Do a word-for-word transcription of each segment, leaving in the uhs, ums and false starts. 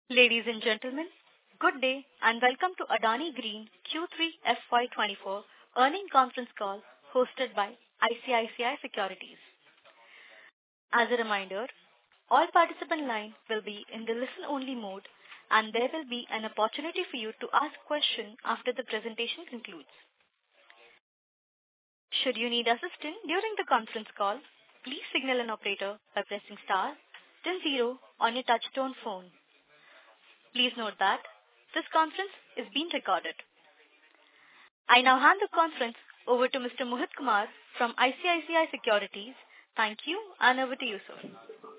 Ladies and gentlemen, good day and welcome to Adani Green Q three F Y twenty-four earnings conference call hosted by I C I C I Securities. As a reminder, all participant lines will be in the listen-only mode and there will be an opportunity for you to ask questions after the presentation concludes. Should you need assistance during the conference call, please signal an operator by pressing star then zero on your touch-tone phone. Please note that this conference is being recorded. I now hand the conference over to Mister Mohit Kumar from I C I C I Securities. Thank you and over to you, sir.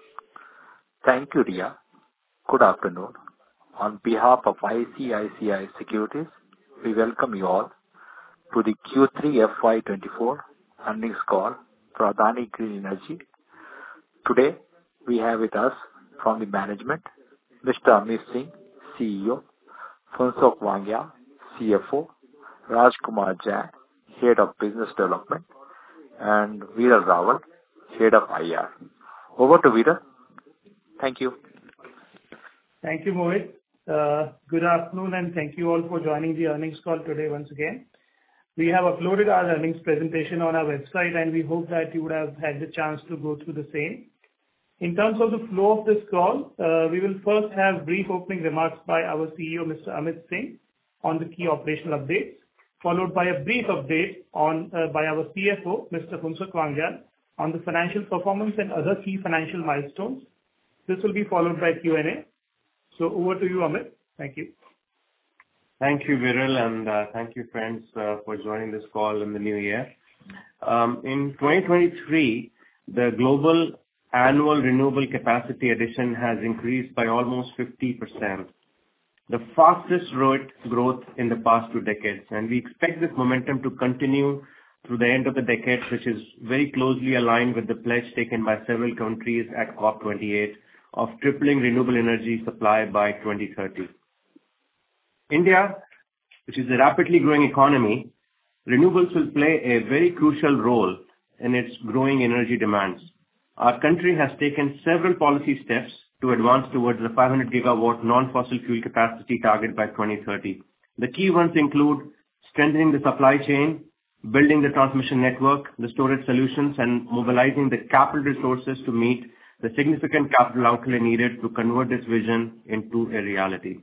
Thank you, Ria. Good afternoon. On behalf of I C I C I Securities, we welcome you all to the Q three F Y twenty-four earnings call for Adani Green Energy. Today, we have with us from the management, Mister Amit Singh, C E O, Phuntsok Wangya, C F O, Rajkumar Jain, Head of Business Development, and Viral Rawal, Head of I R. Over to Viral. Thank you. Thank you, Mohit. Uh, good afternoon and thank you all for joining the earnings call today once again. We have uploaded our earnings presentation on our website and we hope that you would have had the chance to go through the same. In terms of the flow of this call, uh, we will first have brief opening remarks by our C E O, Mister Amit Singh, on the key operational updates, followed by a brief update on uh, by our C F O, Mister Phuntsok Wangya, on the financial performance and other key financial milestones. This will be followed by Q and A. So over to you, Amit. Thank you. Thank you, Viral, and uh, thank you, friends, uh, for joining this call in the new year. Um, in twenty twenty-three, the global annual renewable capacity addition has increased by almost fifty percent, the fastest rate growth in the past two decades, and we expect this momentum to continue through the end of the decade, which is very closely aligned with the pledge taken by several countries at COP twenty-eight of tripling renewable energy supply by twenty thirty. India, which is a rapidly growing economy, renewables will play a very crucial role in its growing energy demands. Our country has taken several policy steps to advance towards the five hundred gigawatt non-fossil fuel capacity target by twenty thirty. The key ones include strengthening the supply chain, building the transmission network, the storage solutions, and mobilizing the capital resources to meet the significant capital outlay needed to convert this vision into a reality.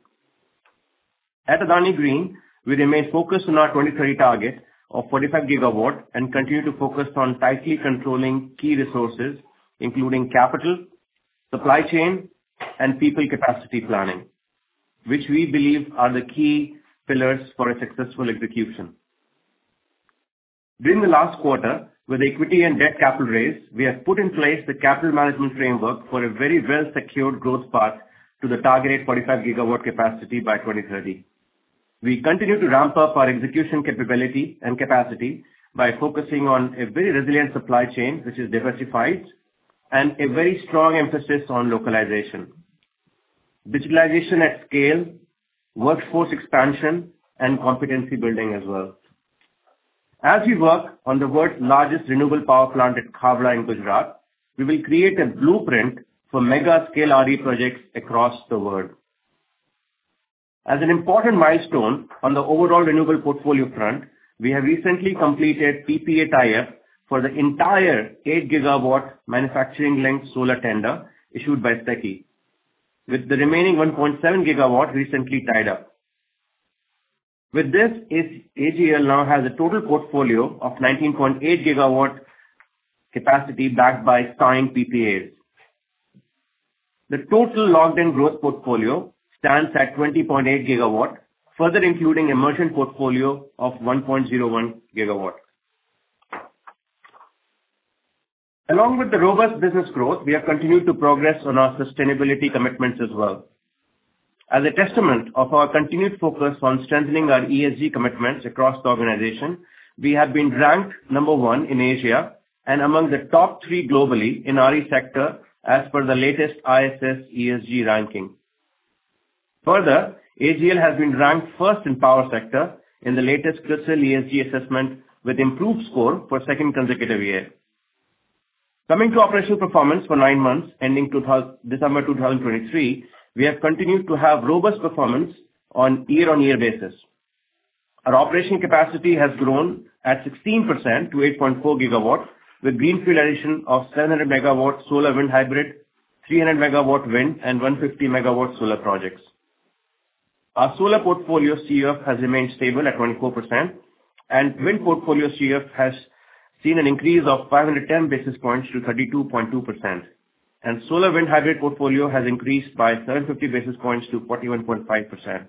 At Adani Green, we remain focused on our twenty thirty target of forty-five gigawatt and continue to focus on tightly controlling key resources, including capital, supply chain, and people capacity planning, which we believe are the key pillars for a successful execution. During the last quarter, with equity and debt capital raise, we have put in place the capital management framework for a very well-secured growth path to the targeted forty-five gigawatt capacity by twenty thirty. We continue to ramp up our execution capability and capacity by focusing on a very resilient supply chain, which is diversified, and a very strong emphasis on localization, digitalization at scale, workforce expansion, and competency building as well. As we work on the world's largest renewable power plant at Khavda in Gujarat, we will create a blueprint for mega-scale R E projects across the world. As an important milestone on the overall renewable portfolio front, we have recently completed P P A tie-up for the entire eight gigawatt manufacturing-linked solar tender issued by SECI, with the remaining one point seven gigawatt recently tied up. With this, A G L now has a total portfolio of nineteen point eight gigawatt capacity backed by signed P P As. The total logged-in growth portfolio stands at twenty point eight gigawatt, further including a merchant portfolio of one point zero one gigawatt. Along with the robust business growth, we have continued to progress on our sustainability commitments as well. As a testament of our continued focus on strengthening our E S G commitments across the organization, we have been ranked number one in Asia and among the top three globally in R E sector as per the latest I S S E S G ranking. Further, A G L has been ranked first in power sector in the latest CRISIL E S G assessment with improved score for second consecutive year. Coming to operational performance for nine months ending December two thousand twenty-three, we have continued to have robust performance on year-on-year basis. Our operational capacity has grown at sixteen percent to eight point four gigawatts, with greenfield addition of seven hundred megawatt solar wind hybrid, three hundred megawatt wind, and one hundred fifty megawatt solar projects. Our solar portfolio C U F has remained stable at twenty-four percent, and wind portfolio C U F has seen an increase of five hundred ten basis points to thirty-two point two percent, and solar wind hybrid portfolio has increased by seven hundred fifty basis points to forty-one point five percent.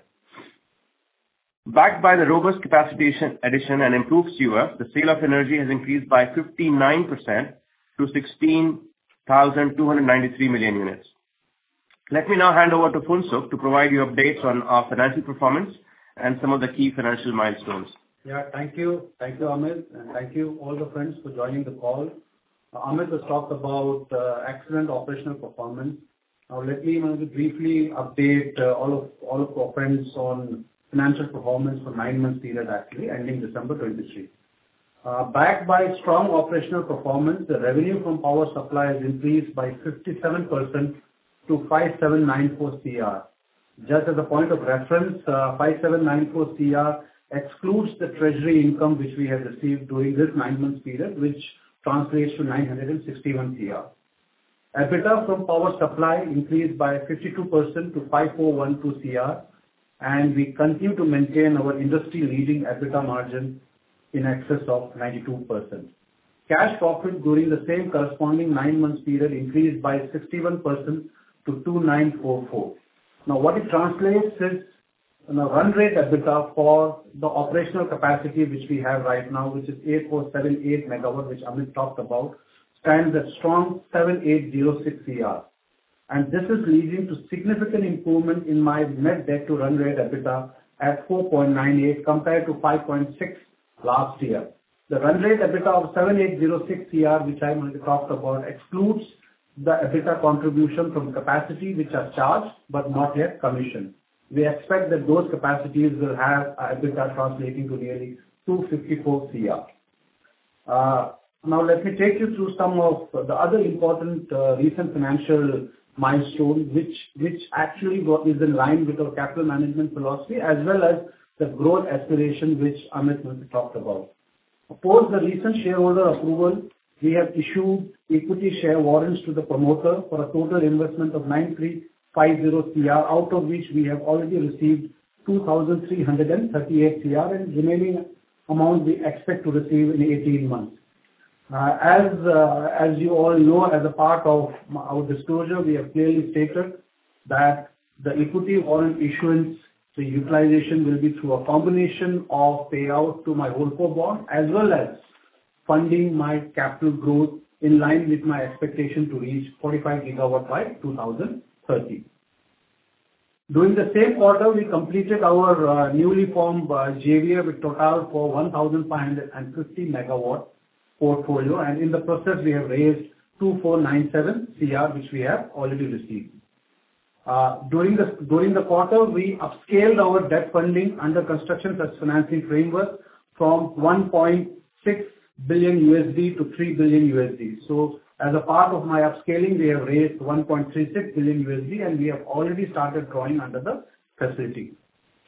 Backed by the robust capacity addition and improved C U F, the sale of energy has increased by fifty-nine percent to sixteen thousand two hundred ninety-three million units. Let me now hand over to Funsuk to provide you updates on our financial performance and some of the key financial milestones. Yeah, thank you. Thank you, Amit, and thank you all the friends for joining the call. Uh, Amit has talked about uh, excellent operational performance. Now let me briefly update uh, all of all of our friends on financial performance for nine months period actually ending December twenty-three. Uh, backed by strong operational performance, the revenue from power supply has increased by fifty-seven percent to five thousand seven hundred ninety-four crore. Just as a point of reference, uh, five thousand seven hundred ninety-four crore excludes the treasury income which we have received during this nine months period, which translates to nine hundred sixty-one crore. EBITDA from power supply increased by fifty-two percent to five thousand four hundred twelve crore, and we continue to maintain our industry-leading EBITDA margin in excess of ninety-two percent. Cash profit during the same corresponding nine months period increased by sixty-one percent to two thousand nine hundred forty-four. Now, what it translates is a run rate EBITDA for the operational capacity which we have right now, which is eight thousand four hundred seventy-eight megawatt, which Amit talked about, stands at strong seven thousand eight hundred six crore. And this is leading to significant improvement in my net debt to run rate EBITDA at four point nine eight compared to five point six last year. The run rate EBITDA of seven thousand eight hundred six crore, which I already talked about, excludes the EBITDA contribution from capacity which are charged but not yet commissioned. We expect that those capacities will have EBITDA translating to nearly two hundred fifty-four crore. Uh, now let me take you through some of the other important uh, recent financial milestones which, which actually is in line with our capital management philosophy as well as the growth aspiration which Amit talked about. Post the recent shareholder approval, we have issued equity share warrants to the promoter for a total investment of nine thousand three hundred fifty crore, out of which we have already received two thousand three hundred thirty-eight crore, and remaining amount we expect to receive in eighteen months. Uh, as uh, as you all know, as a part of our disclosure, we have clearly stated that the equity warrant issuance, the utilization will be through a combination of payout to my holdco bond as well as funding my capital growth in line with my expectation to reach forty-five gigawatt by two thousand thirty. During the same quarter, we completed our uh, newly formed uh, J V A with Total for one thousand five hundred fifty megawatt portfolio, and in the process we have raised two thousand four hundred ninety-seven crore, which we have already received. Uh, during the during the quarter, we upscaled our debt funding under construction plus financing framework from one point six billion U S D to three billion U S D. So, as a part of my upscaling, we have raised one point three six billion U S D, and we have already started drawing under the facility.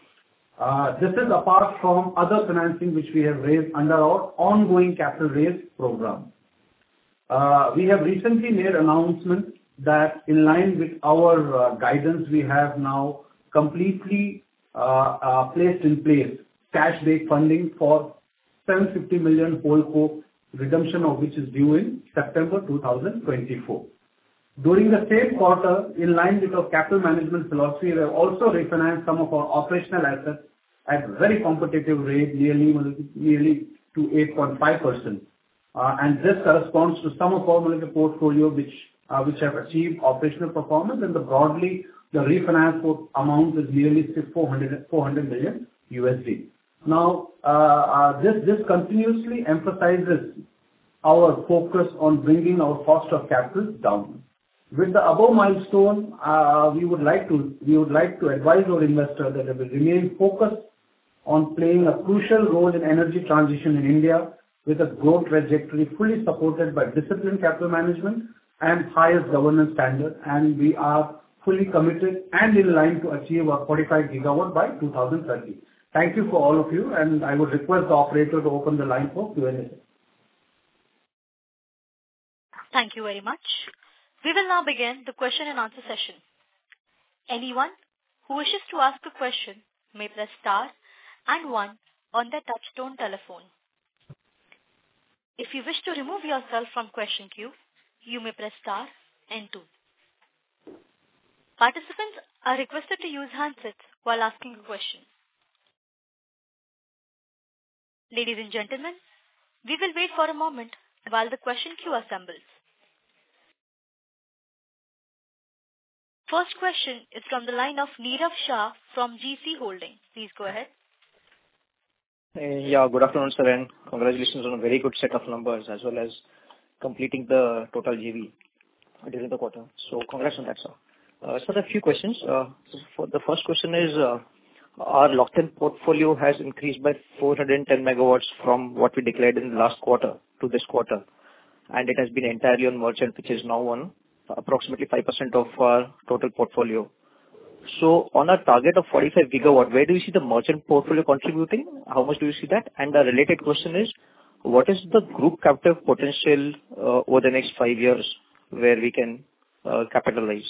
Uh, this is apart from other financing which we have raised under our ongoing capital raise program. Uh, we have recently made announcement that in line with our uh, guidance, we have now completely uh, uh, placed in place cash-based funding for seven hundred fifty million holdco, redemption of which is due in September two thousand twenty-four. During the same quarter, in line with our capital management philosophy, we have also refinanced some of our operational assets at very competitive rate, nearly nearly to eight point five percent. Uh, and this corresponds to some of our portfolio which uh, which have achieved operational performance, and the broadly the refinance amount is nearly four hundred million U S D. Now, uh, uh, this this continuously emphasizes our focus on bringing our cost of capital down. With the above milestone, uh, we would like to we would like to advise our investor that they will remain focused on playing a crucial role in energy transition in India with a growth trajectory fully supported by disciplined capital management and highest governance standard. And we are fully committed and in line to achieve our forty-five gigawatt by two thousand thirty. Thank you for all of you, and I would request the operator to open the line for Q and A. Thank you very much. We will now begin the question and answer session. Anyone who wishes to ask a question may press star and one on their touchtone telephone. If you wish to remove yourself from question queue, you may press star and two. Participants are requested to use handsets while asking a question. Ladies and gentlemen, we will wait for a moment while the question queue assembles. First question is from the line of Nirav Shah from G C Holding. Please go ahead. Yeah, good afternoon, sir, and congratulations on a very good set of numbers as well as completing the total J V during the quarter. So congrats on that, sir. Uh, sir, a few questions. Uh, for the first question is, uh, our locked-in portfolio has increased by four hundred ten megawatts from what we declared in the last quarter to this quarter, and it has been entirely on merchant, which is now on approximately five percent of our total portfolio. So on a target of forty-five gigawatt, where do you see the merchant portfolio contributing? How much do you see that? And the related question is, what is the group captive potential uh, over the next five years where we can uh, capitalize?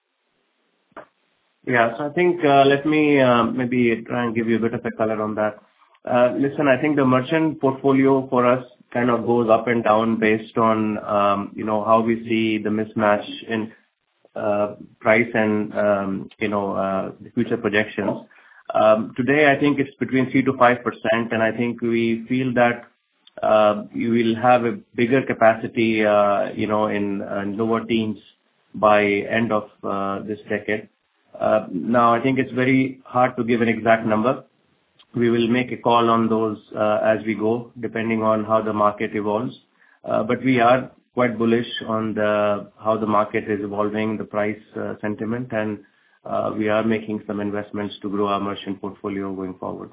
Yeah, so I think uh, let me uh, maybe try and give you a bit of a color on that. Uh, listen, I think the merchant portfolio for us kind of goes up and down based on um, you know how we see the mismatch in Uh, price and, um, you know, uh, the future projections. Um, today, I think it's between three to five percent, and I think we feel that uh, you will have a bigger capacity, uh, you know, in uh, lower teens by end of uh, this decade. Uh, now, I think it's very hard to give an exact number. We will make a call on those uh, as we go, depending on how the market evolves. Uh, but we are quite bullish on the how the market is evolving, the price uh, sentiment, and uh, we are making some investments to grow our merchant portfolio going forward.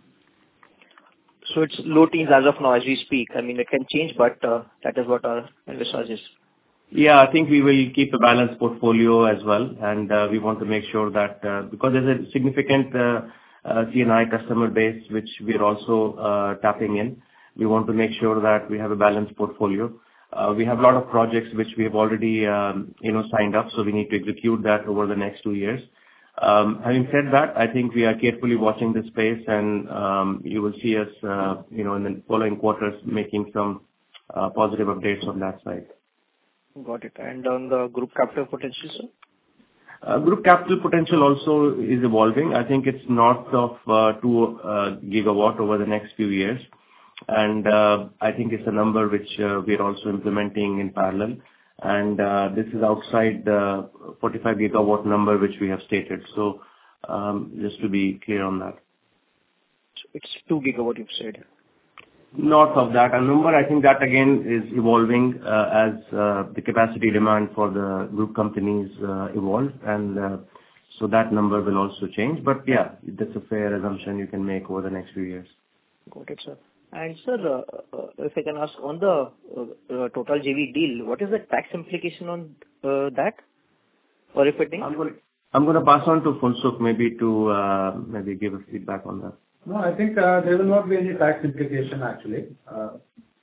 So it's low teens as of now as we speak. I mean, it can change, but uh, that is what our envisage is. Yeah, I think we will keep a balanced portfolio as well, and uh, we want to make sure that uh, because there's a significant uh, uh, C and I customer base which we are also uh, tapping in, we want to make sure that we have a balanced portfolio. Uh, we have a lot of projects which we have already, um, you know, signed up, so we need to execute that over the next two years. Um, having said that, I think we are carefully watching this space, and um, you will see us, uh, you know, in the following quarters making some uh, positive updates on that side. Got it. And on the group capital potential, sir? Uh, group capital potential also is evolving. I think it's north of uh, two uh, gigawatt over the next few years. And uh, I think it's a number which uh, we are also implementing in parallel. And uh, this is outside the forty-five gigawatt number which we have stated. So um, just to be clear on that. So it's two gigawatt, you've said. North of that. A number, I think that again is evolving uh, as uh, the capacity demand for the group companies uh, evolve. And uh, so that number will also change. But yeah, that's a fair assumption you can make over the next few years. Got it, sir. And sir, uh, uh, if I can ask, on the uh, uh, total J V deal, what is the tax implication on uh, that? Or if it is? I'm going to, I'm going to pass on to Funsuk maybe to uh, maybe give a feedback on that. No, I think uh, there will not be any tax implication actually uh,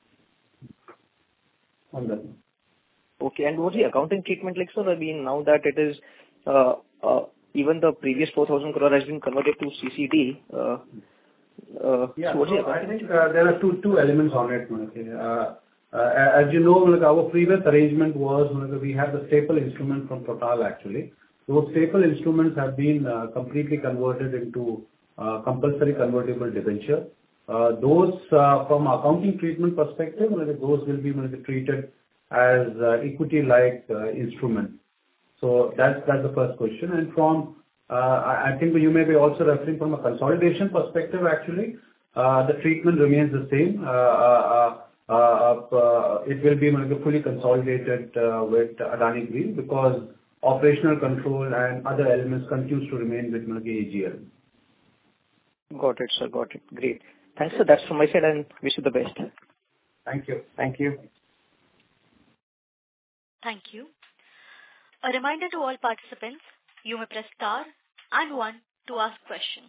on that. Okay, and what's the accounting treatment like, sir? I mean, now that it is, uh, uh, even the previous four thousand crore has been converted to C C D, uh, Uh, yeah, so so I think uh, there are two two elements on it. Uh, uh, as you know, like our previous arrangement was we had the staple instrument from Total actually. Those staple instruments have been uh, completely converted into uh, compulsory convertible debenture. Uh, those uh, from accounting treatment perspective, those will be treated as uh, equity-like uh, instrument. So that's that's the first question. And from Uh, I think you may be also referring from a consolidation perspective, actually. Uh, the treatment remains the same. Uh, uh, uh, uh, it will be fully consolidated uh, with Adani Green because operational control and other elements continues to remain with A G L. Got it, sir. Got it. Great. Thanks, sir. That's from my side, and wish you the best. Thank you. Thank you. Thank you. A reminder to all participants you may press star and one to ask question.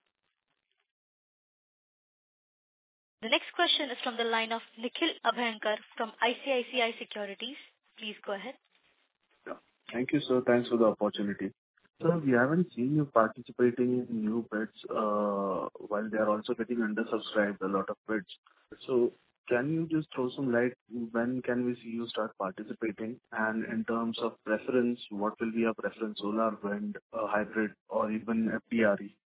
The next question is from the line of Nikhil Abhyankar from I C I C I Securities. Please go ahead. Yeah. Thank you, sir. Thanks for the opportunity. Sir, we haven't seen you participating in new bids uh, while they are also getting undersubscribed, a lot of bids. So can you just throw some light, when can we see you start participating? And in terms of preference, what will be your preference, solar, wind, uh, hybrid, or even F D R E?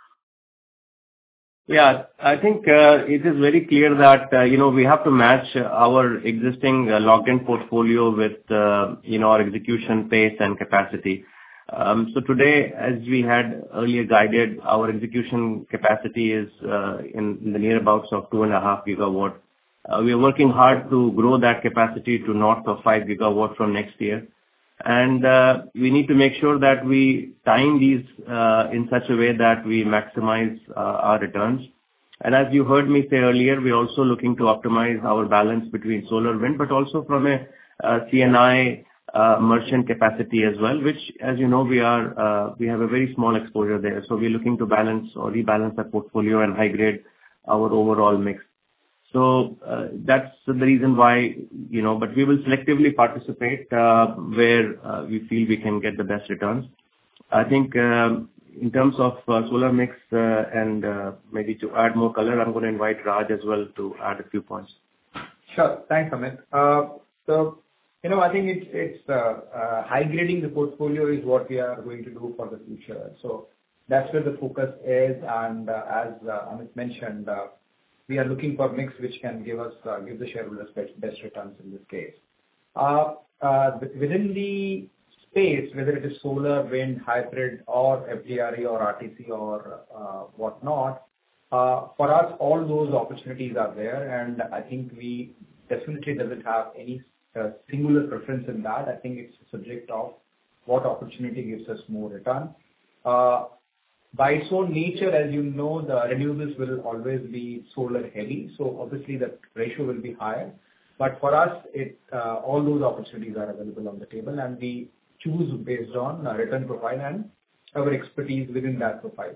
Yeah, I think uh, it is very clear that, uh, you know, we have to match our existing uh, locked-in portfolio with, uh, you know, our execution pace and capacity. Um, so today, as we had earlier guided, our execution capacity is uh, in, in the nearabouts of two and a half gigawatt. Uh, we are working hard to grow that capacity to north of five gigawatt from next year. And uh, we need to make sure that we time these uh, in such a way that we maximize uh, our returns. And as you heard me say earlier, we're also looking to optimize our balance between solar wind, but also from a uh, C N I uh, merchant capacity as well, which, as you know, we are uh, we have a very small exposure there. So we're looking to balance or rebalance our portfolio and high grade our overall mix. So uh, that's the reason why, you know, but we will selectively participate uh, where uh, we feel we can get the best returns. I think um, in terms of uh, solar mix uh, and uh, maybe to add more color, I'm going to invite Raj as well to add a few points. Sure. Thanks, Amit. Uh, so, you know, I think it's, it's uh, uh, high grading the portfolio is what we are going to do for the future. So that's where the focus is. And uh, as uh, Amit mentioned, uh, we are looking for mix which can give us, uh, give the shareholders best, best returns in this case. Uh, uh, within the space, whether it is solar, wind, hybrid, or F D R E or R T C or uh, whatnot, uh, for us, all those opportunities are there. And I think we definitely doesn't have any uh, singular preference in that. I think it's a subject of what opportunity gives us more return. Uh, By its own nature, as you know, the renewables will always be solar heavy, so obviously the ratio will be higher. But for us, it uh, all those opportunities are available on the table, and we choose based on uh, return profile and our expertise within that profile.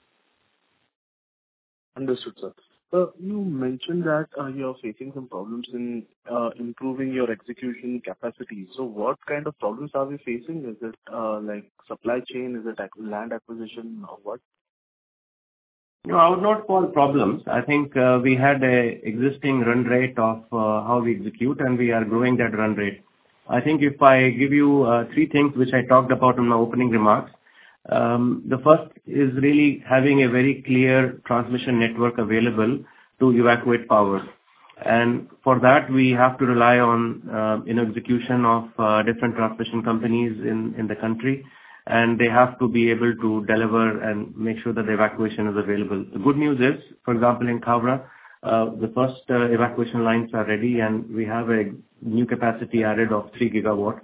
Understood, sir. So you mentioned that uh, you are facing some problems in uh, improving your execution capacity. So what kind of problems are we facing? Is it uh, like supply chain? Is it ac- land acquisition or what? No, I would not call problems. I think uh, we had a existing run rate of uh, how we execute, and we are growing that run rate. I think if I give you uh, three things which I talked about in my opening remarks, Um, the first is really having a very clear transmission network available to evacuate power. And for that, we have to rely on uh, you know, execution of uh, different transmission companies in, in the country, and they have to be able to deliver and make sure that the evacuation is available. The good news is, for example, in Khavda, uh, the first uh, evacuation lines are ready, and we have a new capacity added of three gigawatt.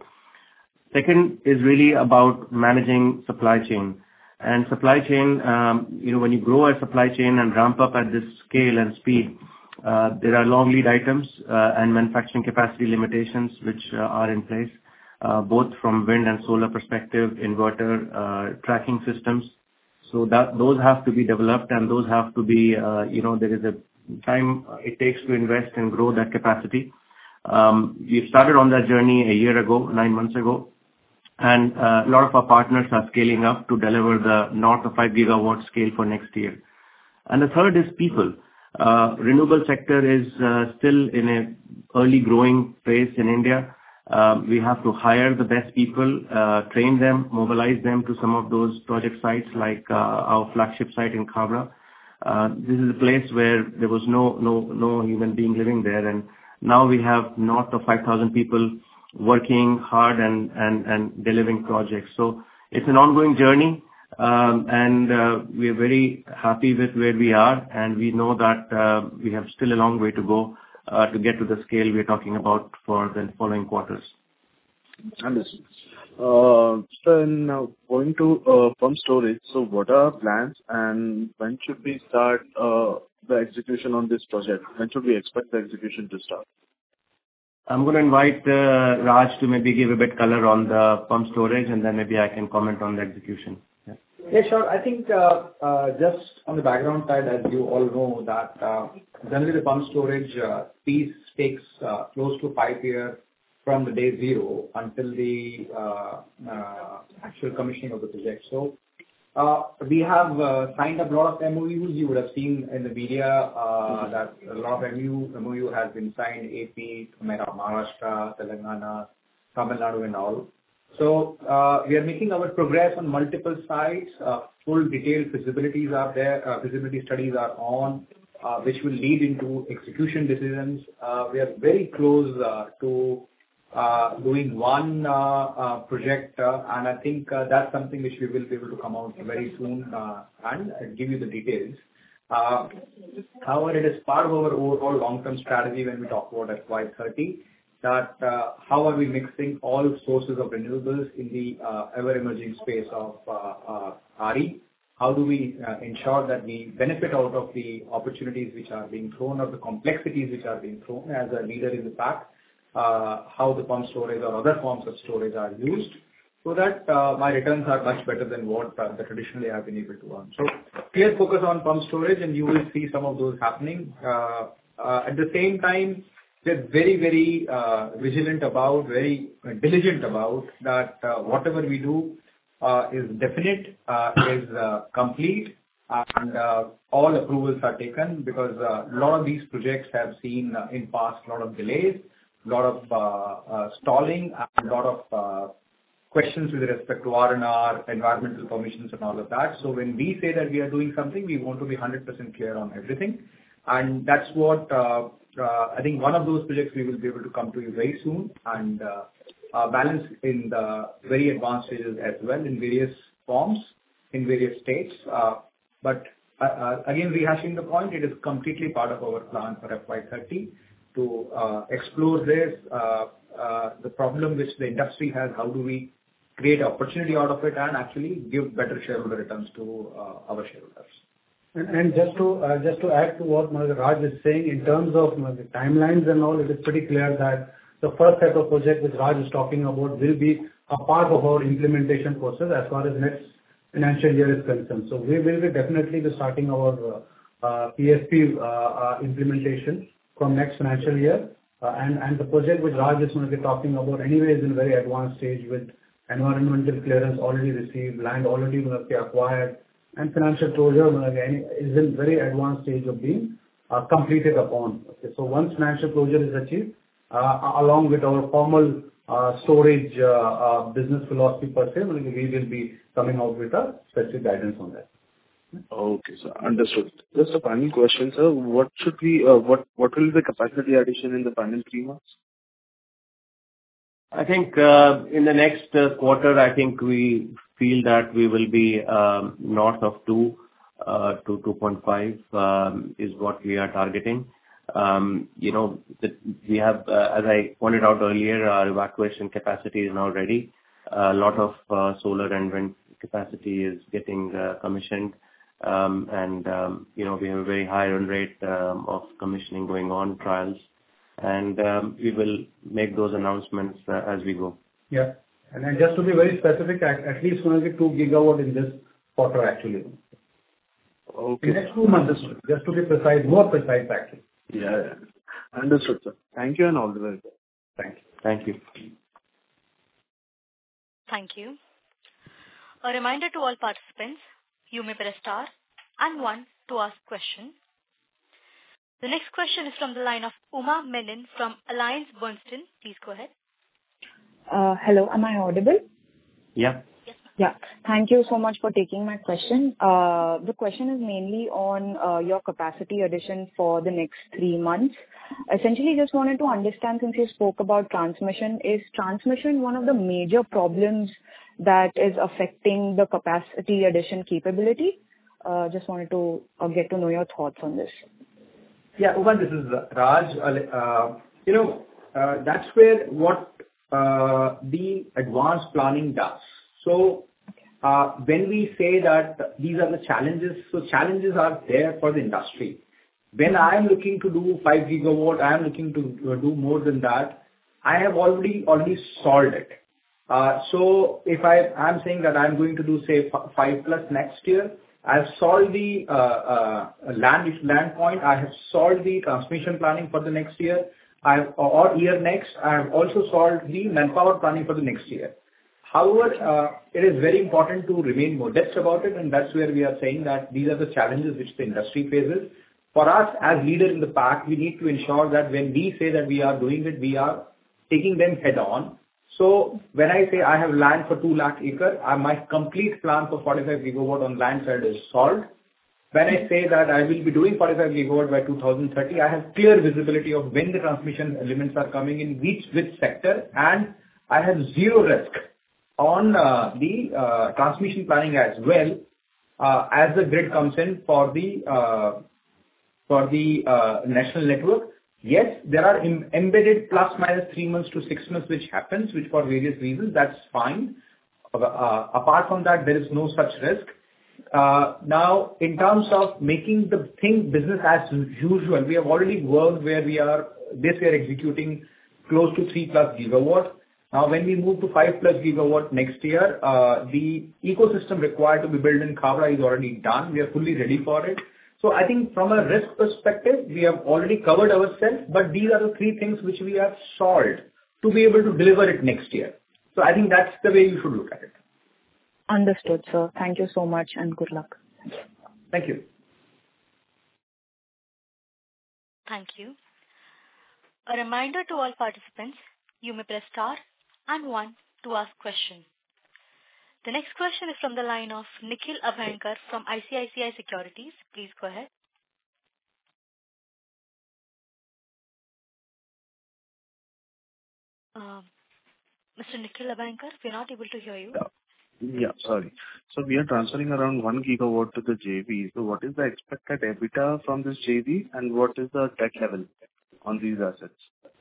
Second is really about managing supply chain. And supply chain, um, you know, when you grow a supply chain and ramp up at this scale and speed, uh, there are long lead items uh, and manufacturing capacity limitations which uh, are in place, uh, both from wind and solar perspective, inverter, uh, tracking systems. So that those have to be developed, and those have to be, uh, you know, there is a time it takes to invest and grow that capacity. Um, we've started on that journey a year ago, nine months ago. And uh, a lot of our partners are scaling up to deliver the north of five gigawatt scale for next year. And the third is people. Uh, renewable sector is uh, still in a early growing phase in India. Uh, we have to hire the best people, uh, train them, mobilize them to some of those project sites like uh, our flagship site in Khavda. Uh, this is a place where there was no no no human being living there, and now we have north of five thousand people working hard and, and, and delivering projects. So it's an ongoing journey, um, and uh, we are very happy with where we are, and we know that uh, we have still a long way to go uh, to get to the scale we are talking about for the following quarters. Understood. Uh, so now going to uh, pump storage, so what are our plans, and when should we start uh, the execution on this project? When should we expect the execution to start? I'm going to invite uh, Raj to maybe give a bit color on the pump storage, and then maybe I can comment on the execution. Yeah, yeah sure. I think uh, uh, just on the background side, as you all know, that uh, generally the pump storage uh, piece takes uh, close to five years from the day zero until the uh, uh, actual commissioning of the project. So uh, we have uh, signed up a lot of M O Us. You would have seen in the media uh, that a lot of M O U has been signed, A P, Maharashtra, Telangana, Tamil Nadu and all. So uh, we are making our progress on multiple sites. Uh, full detailed feasibilities are there, uh, feasibility studies are on, uh, which will lead into execution decisions. Uh, we are very close uh, to Uh, doing one uh, uh, project, uh, and I think uh, that's something which we will be able to come out very soon uh, and give you the details. Uh, however, it is part of our overall long-term strategy when we talk about F Y thirty, that uh, how are we mixing all sources of renewables in the uh, ever-emerging space of uh, uh, R E? How do we uh, ensure that we benefit out of the opportunities which are being thrown or the complexities which are being thrown as a leader in the pack? Uh, how the pump storage or other forms of storage are used, so that uh, my returns are much better than what uh, the traditionally I've been able to earn. So clear focus on pump storage, and you will see some of those happening. Uh, uh, at the same time, we're very, very uh, vigilant about, very uh, diligent about that uh, whatever we do uh, is definite, uh, is uh, complete, and uh, all approvals are taken, because uh, a lot of these projects have seen uh, in past a lot of delays, lot of uh, uh, stalling, and a lot of uh, questions with respect to R and R, environmental permissions and all of that. So when we say that we are doing something, we want to be one hundred percent clear on everything. And that's what uh, uh, I think one of those projects we will be able to come to you very soon, and uh, uh, balance in the very advanced stages as well, in various forms, in various states. Uh, but uh, uh, again, rehashing the point, it is completely part of our plan for F Y thirty. To uh, explore this, uh, uh, the problem which the industry has, how do we create opportunity out of it and actually give better shareholder returns to uh, our shareholders. And, and just to uh, just to add to what Raj is saying, in terms of you know, the timelines and all, it is pretty clear that the first set of projects which Raj is talking about will be a part of our implementation process as far as next financial year is concerned. So we will be definitely be starting our uh, uh, P S P uh, uh, implementation from next financial year, uh, and and the project which Raj is going to be talking about anyway is in very advanced stage, with environmental clearance already received, land already going to be acquired, and financial closure is in very advanced stage of being uh, completed upon. Okay, so once financial closure is achieved, uh, along with our formal uh, storage uh, uh, business philosophy per se, we will be coming out with a specific guidance on that. Okay, sir. Understood. Just a final question, sir. What should we, uh, what what will be the capacity addition in the final three months? I think uh, in the next uh, quarter, I think we feel that we will be um, north of two uh, to two point five um, is what we are targeting. Um, you know, the, we have, uh, as I pointed out earlier, our evacuation capacity is now ready. A lot of uh, solar and wind capacity is getting uh, commissioned. Um, and, um, you know, we have a very high run rate um, of commissioning going on, trials, and um, we will make those announcements uh, as we go. Yeah. And then just to be very specific, at, at least going to be two gigawatt in this quarter actually. Okay. In the next two months, just to be precise, more precise actually. Yeah, yeah. Understood, sir. Thank you and all the very best. Thank you. Thank you. Thank you. A reminder to all participants, you may press star and one to ask question. The next question is from the line of Uma Menon from Alliance Bernstein. Please go ahead. Uh, hello, am I audible? Yeah. Yes, ma'am. Yeah. Thank you so much for taking my question. Uh, the question is mainly on uh, your capacity addition for the next three months. Essentially, just wanted to understand, since you spoke about transmission, is transmission one of the major problems that is affecting the capacity addition capability? Uh, just wanted to uh, get to know your thoughts on this. Yeah, Uma, this is Raj. Uh, you know, uh, that's where what uh, the advanced planning does. So uh, when we say that these are the challenges, so challenges are there for the industry. When I am looking to do five gigawatt, I am looking to do more than that. I have already already solved it. Uh, so if I am saying that I'm going to do say f- five plus next year, I've solved the uh, uh, land land point. I have solved the transmission planning for the next year. I have, or year next. I have also solved the manpower planning for the next year. However, uh, it is very important to remain modest about it, and that's where we are saying that these are the challenges which the industry faces. For us, as leader in the pack, we need to ensure that when we say that we are doing it, we are taking them head on. So when I say I have land for two lakh acre, uh, my complete plan for forty-five gigawatt on land side is solved. When I say that I will be doing forty-five gigawatt by two thousand thirty, I have clear visibility of when the transmission elements are coming in, which which sector, and I have zero risk on uh, the uh, transmission planning as well, uh, as the grid comes in for the uh, for the uh, national network. Yes, there are em- embedded plus minus three months to six months which happens, which for various reasons, that's fine. Uh, uh, apart from that, there is no such risk. Uh, now, in terms of making the thing business as usual, we have already worked where we are, this we are executing close to three plus gigawatt. Now, when we move to five plus gigawatt next year, uh, the ecosystem required to be built in Khavda is already done. We are fully ready for it. So I think from a risk perspective, we have already covered ourselves, but these are the three things which we have solved to be able to deliver it next year. So I think that's the way you should look at it. Understood, sir. Thank you so much and good luck. Thank you. Thank you. A reminder to all participants, you may press star and one to ask question. The next question is from the line of Nikhil Abhyankar from I C I C I Securities. Please go ahead. Uh, Mister Nikhil Abhyankar, we're not able to hear you. Yeah. Yeah, sorry. So we are transferring around one gigawatt to the J V. So what is the expected EBITDA from this J V, and what is the debt level on these assets?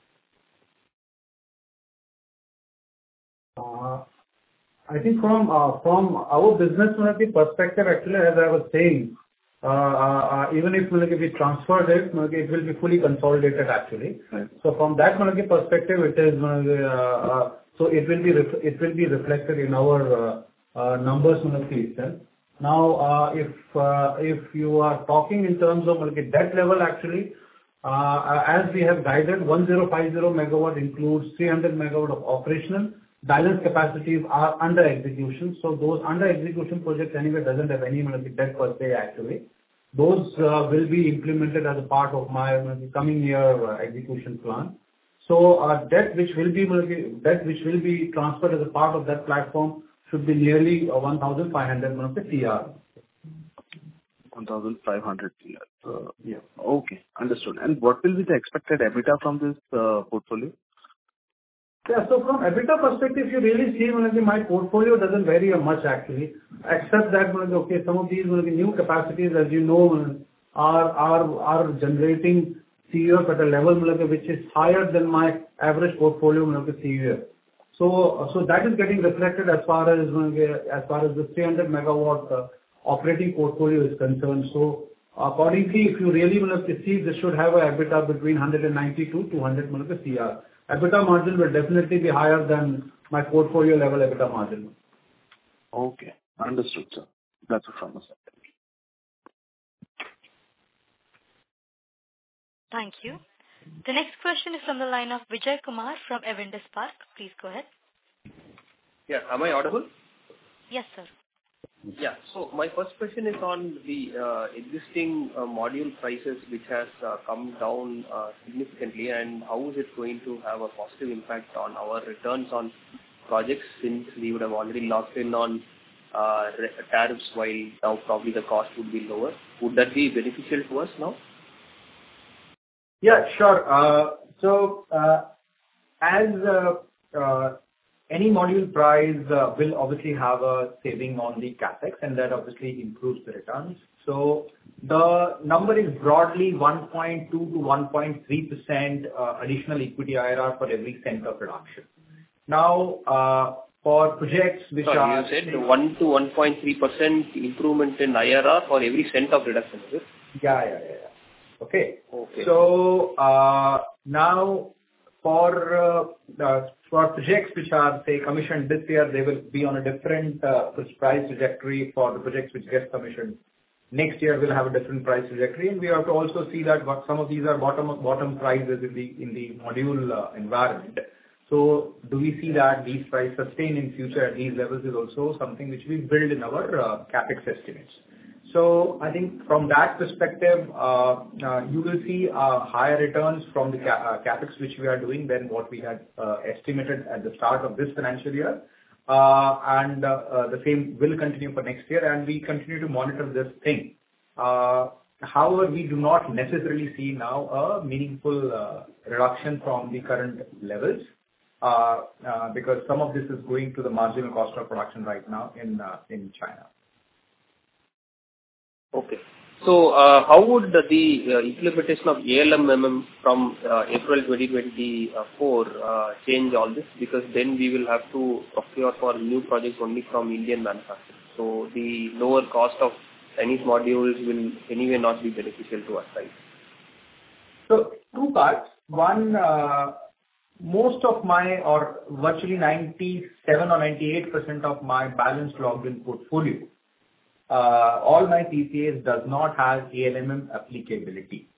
Uh, I think from uh, from our business perspective, actually, as I was saying, uh, uh, even if we transferred it, it will be fully consolidated actually. Right. So from that perspective, it is uh, uh, so it will be ref- it will be reflected in our uh, uh, numbers itself. Now, uh, if uh, if you are talking in terms of debt level, actually, uh, as we have guided, one thousand fifty megawatt includes three hundred megawatt of operational. Balance capacities are under execution. So those under execution projects anyway doesn't have any debt per se actually. Those uh, will be implemented as a part of my coming year uh, execution plan. So uh, debt which will be debt which will be transferred as a part of that platform should be nearly uh, one thousand five hundred C R. one thousand five hundred C R. Uh, yeah. Okay, understood. And what will be the expected EBITDA from this uh, portfolio? Yeah. So from EBITDA perspective, you really see my portfolio doesn't vary much actually, except that okay, some of these new capacities, as you know, are are are generating C U F at a level which is higher than my average portfolio C U F. So so that is getting reflected as far as as far as the three hundred megawatt uh, operating portfolio is concerned. So accordingly, if you really want to see, this should have a EBITDA between one ninety-two to two hundred C R. EBITDA margin will definitely be higher than my portfolio level EBITDA margin. Okay, understood, sir. That's it from us. Thank you. The next question is from the line of Vijay Kumar from Avendus Spark. Please go ahead. Yeah, am I audible? Yes, sir. Yeah. So my first question is on the uh, existing uh, module prices, which has uh, come down uh, significantly, and how is it going to have a positive impact on our returns on projects, since we would have already locked in on uh, tariffs, while now probably the cost would be lower. Would that be beneficial to us now? Yeah, sure. Uh, so uh, as uh, uh, any module price uh, will obviously have a saving on the capex, and that obviously improves the returns. So the number is broadly one point two to one point three percent uh, additional equity I R R for every cent of production. Now, uh, for projects which Sorry, are... you said one to one point three percent improvement in I R R for every cent of reduction, is it? Yeah, yeah, yeah. Okay. Okay. So uh, now, for uh, uh, for projects which are, say, commissioned this year, they will be on a different uh, price trajectory. For the projects which get commissioned next year, will have a different price trajectory. And we have to also see that what some of these are bottom bottom prices in the in the module uh, environment. So do we see that these prices sustain in future at these levels is also something which we build in our uh, CapEx estimates. So I think from that perspective, uh, uh, you will see uh, higher returns from the ca- uh, CapEx which we are doing than what we had uh, estimated at the start of this financial year. Uh, and uh, uh, the same will continue for next year, and we continue to monitor this thing. Uh, However, we do not necessarily see now a meaningful uh, reduction from the current levels. Uh, uh, because some of this is going to the marginal cost of production right now in uh, in China. Okay. So, uh, how would the, the uh, implementation of A L M M M from uh, April twenty twenty-four uh, change all this? Because then we will have to procure for new projects only from Indian manufacturers. So, the lower cost of Chinese modules will anyway not be beneficial to us, right? So, two parts. One, uh, most of my, or virtually ninety-seven or ninety-eight percent of my balance logged in portfolio, uh, all my P P As does not have A L M M applicability.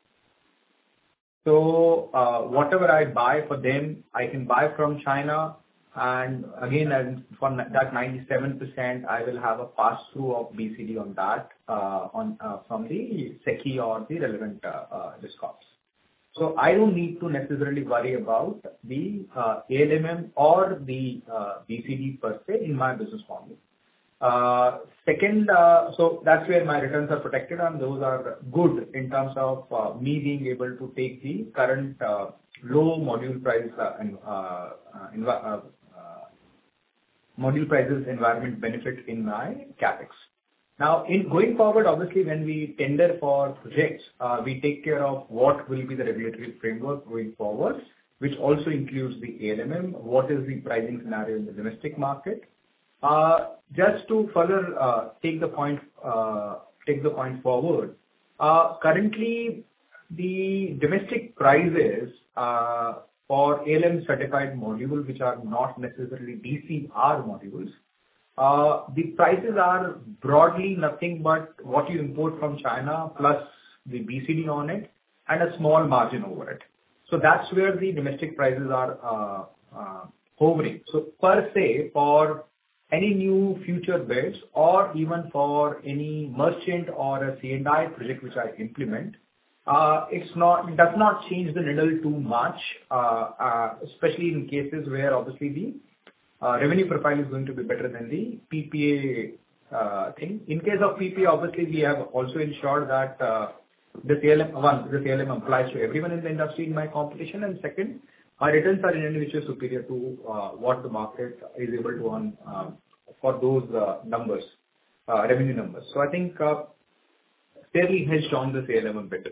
So uh, whatever I buy for them, I can buy from China, and again, as for that ninety-seven percent, I will have a pass-through of B C D on that uh, on uh, from the SECI or the relevant uh, uh, discoms. So I don't need to necessarily worry about the uh, A L M M or the uh, B C D per se in my business model. Uh, second, uh, so that's where my returns are protected, and those are good in terms of uh, me being able to take the current uh, low module price uh, and uh, uh, env- uh, uh, module prices environment benefit in my CapEx. Now, in going forward, obviously, when we tender for projects, uh, we take care of what will be the regulatory framework going forward, which also includes the A L M M, what is the pricing scenario in the domestic market. Uh, just to further uh, take the point, uh, take the point forward, uh, currently the domestic prices uh, for A L M certified modules, which are not necessarily D C R modules, Uh, the prices are broadly nothing but what you import from China plus the B C D on it and a small margin over it. So that's where the domestic prices are uh, uh, hovering. So per se, for any new future bids or even for any merchant or a C and I project which I implement, uh, it's not, it does not change the needle too much, uh, uh, especially in cases where obviously the Uh, revenue profile is going to be better than the P P A uh, thing. In case of P P A, obviously, we have also ensured that uh, this A L M, one, this A L M applies to everyone in the industry in my competition, and second, our returns are in any which is superior to uh, what the market is able to earn uh, for those uh, numbers, uh, revenue numbers. So I think uh, fairly hedged on this A L M better.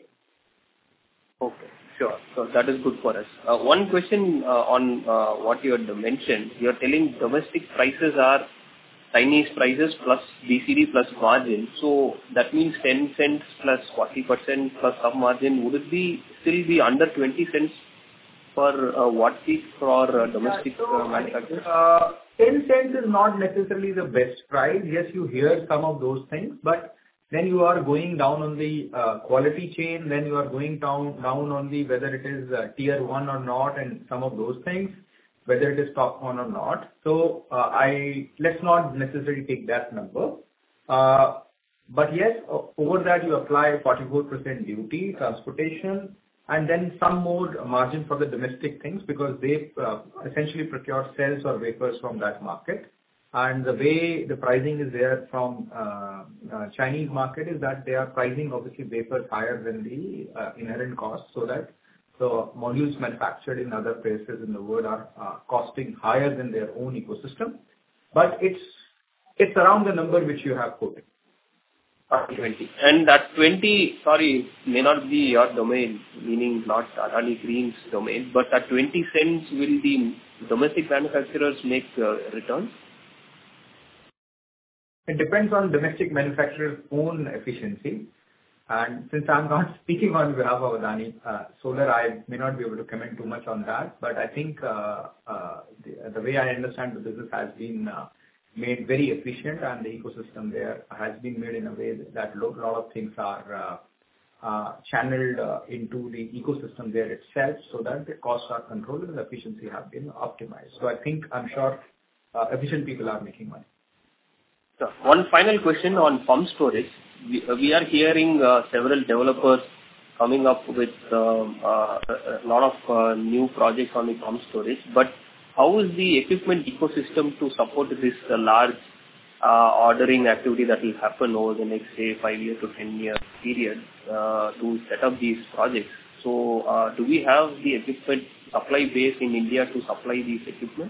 Okay. Sure. So that is good for us. Uh, one question uh, on uh, what you had mentioned. You are telling domestic prices are Chinese prices plus B C D plus margin. So that means ten cents plus forty percent plus some margin. Would it be still be under twenty cents per uh, watt peak for uh, domestic yeah, so uh, manufacturers? Uh, ten cents is not necessarily the best price. Yes, you hear some of those things, but then you are going down on the uh, quality chain, then you are going down down on the whether it is uh, tier one or not, and some of those things, whether it is top one or not. So uh, I let's not necessarily take that number. Uh, but yes, over that you apply forty-four percent duty, transportation, and then some more margin for the domestic things because they uh, essentially procure cells or wafers from that market. And the way the pricing is there from uh, uh, Chinese market is that they are pricing obviously wafers higher than the uh, inherent cost, so that the modules manufactured in other places in the world are uh, costing higher than their own ecosystem. But it's it's around the number which you have quoted. twenty. And that twenty, sorry, may not be your domain, meaning not Adani Green's domain, but at twenty cents will the domestic manufacturers make uh, returns? It depends on domestic manufacturer's own efficiency. And since I'm not speaking on behalf of Adani uh, Solar, I may not be able to comment too much on that. But I think uh, uh, the, the way I understand the business has been uh, made very efficient, and the ecosystem there has been made in a way that a lot of things are uh, uh, channeled uh, into the ecosystem there itself, so that the costs are controlled and the efficiency have been optimized. So I think, I'm sure, uh, efficient people are making money. So one final question on pump storage. We, uh, we are hearing uh, several developers coming up with um, uh, a lot of uh, new projects on the pump storage, but how is the equipment ecosystem to support this uh, large uh, ordering activity that will happen over the next, say, five year to ten year period uh, to set up these projects? So uh, do we have the equipment supply base in India to supply these equipment?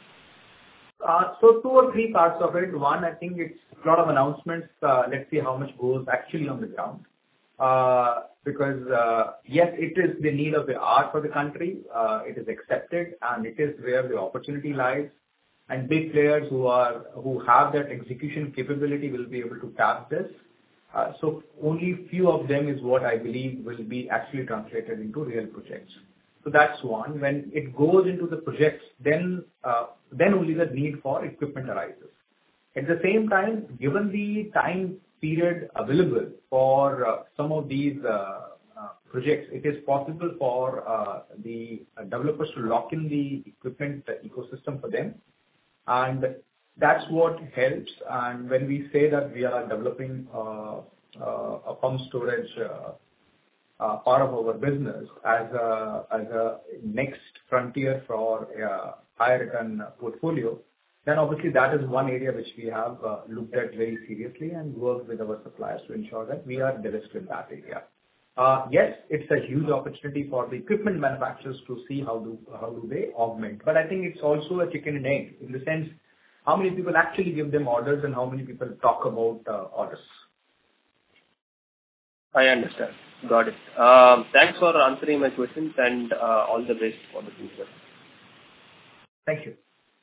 Uh, so two or three parts of it. One, I think it's a lot of announcements. Uh, let's see how much goes actually on the ground. Uh, because uh, yes, it is the need of the hour for the country. Uh, it is accepted, and it is where the opportunity lies. And big players who are who have that execution capability will be able to tap this. Uh, so only few of them is what I believe will be actually translated into real projects. So that's one. When it goes into the projects, then uh, then only the need for equipment arises. At the same time, given the time period available for uh, some of these uh, uh, projects, it is possible for uh, the uh, developers to lock in the equipment uh, ecosystem for them. And that's what helps. And when we say that we are developing uh, uh, a pump storage uh, Uh, part of our business as a as a next frontier for a high return portfolio, then obviously that is one area which we have uh, looked at very seriously and worked with our suppliers to ensure that we are de-risked in that area. Uh, yes, it's a huge opportunity for the equipment manufacturers to see how do how do they augment. But I think it's also a chicken and egg, in the sense how many people actually give them orders and how many people talk about uh, orders. I understand. Got it. Um, Thanks for answering my questions, and uh, all the best for the future. Thank you.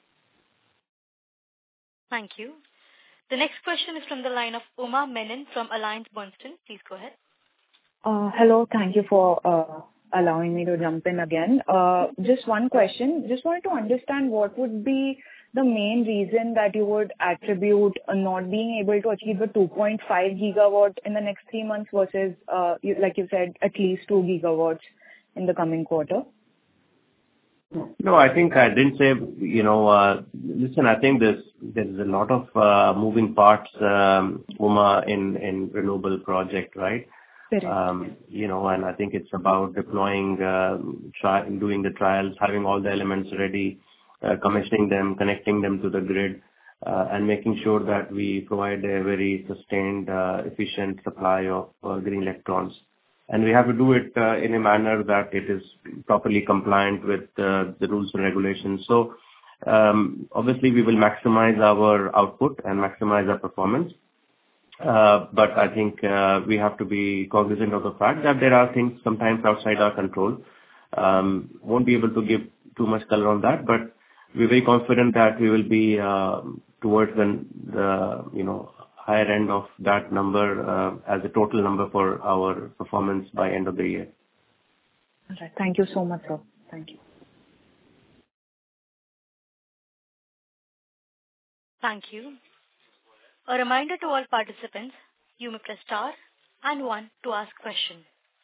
Thank you. The next question is from the line of Uma Menon from Alliance Bernstein. Please go ahead. Uh, hello. Thank you for uh, allowing me to jump in again. Uh, just one question. Just wanted to understand what would be the main reason that you would attribute uh, not being able to achieve the two point five gigawatt in the next three months versus, uh, you, like you said, at least two gigawatts in the coming quarter? No, I think I didn't say, you know, uh, listen, I think there's, there's a lot of uh, moving parts, um, Uma, in, in renewable project, right? Um, you know, and I think it's about deploying, uh, try, doing the trials, having all the elements ready, Uh, commissioning them, connecting them to the grid, uh, and making sure that we provide a very sustained, uh, efficient supply of uh, green electrons. And we have to do it uh, in a manner that it is properly compliant with uh, the rules and regulations. So um, obviously we will maximize our output and maximize our performance. Uh, but I think uh, we have to be cognizant of the fact that there are things sometimes outside our control. Um, won't be able to give too much color on that, but we're very confident that we will be uh, towards the, the, you know, higher end of that number uh, as a total number for our performance by end of the year. All right. Thank you so much, sir. Thank you. Thank you. A reminder to all participants, you may press star and one to ask question.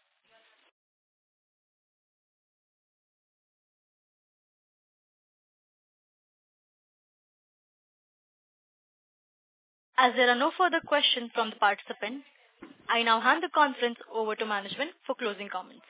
As there are no further questions from the participants, I now hand the conference over to management for closing comments.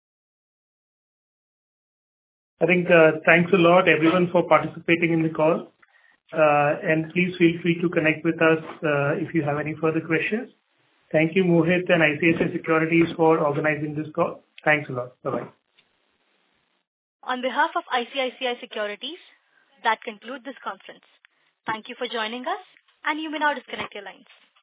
I think uh, thanks a lot everyone for participating in the call. Uh, and please feel free to connect with us uh, if you have any further questions. Thank you, Mohit and I C I C I Securities, for organizing this call. Thanks a lot. Bye-bye. On behalf of I C I C I Securities, that concludes this conference. Thank you for joining us, and you may now disconnect your lines.